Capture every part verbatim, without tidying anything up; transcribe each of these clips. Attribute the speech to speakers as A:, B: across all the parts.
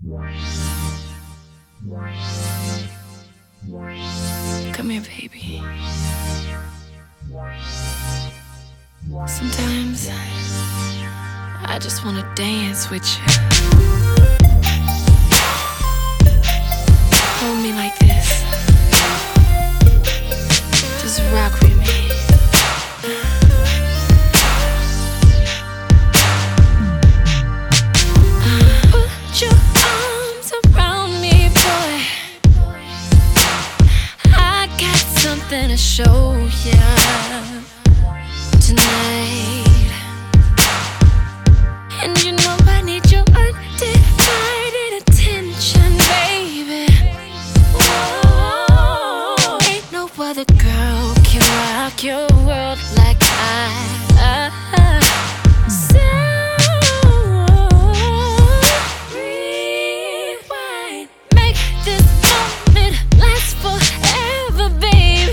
A: Come here, baby. Sometimes I just wanna dance with you. Hold me like this. Just rock with me. Put your arms around me, boy. I got something to show ya tonight. And you know I need your undivided attention, baby. Whoa. Ain't no other girl can rock your world like I. So rewind, make this moment last forever, babe.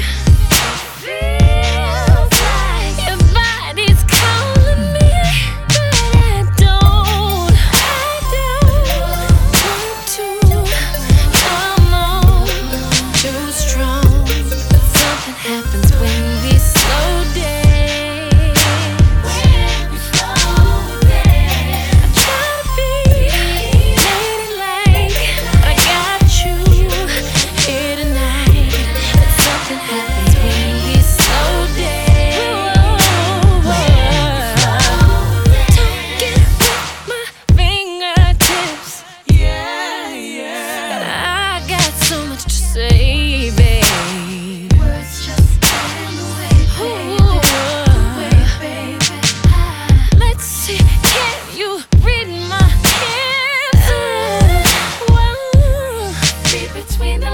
A: Feels like your body's calling me, but I don't, I don't want to. Come on, too strong, but something happens when we slow down. When we slow down, I try to be ladylike, but I got you here tonight. But something happens when we slow down. Talking with my fingertips. Yeah, yeah. I got so much to say, babe. Words just getting away, baby. Let's see, can you read my hands? Whoa. Read between the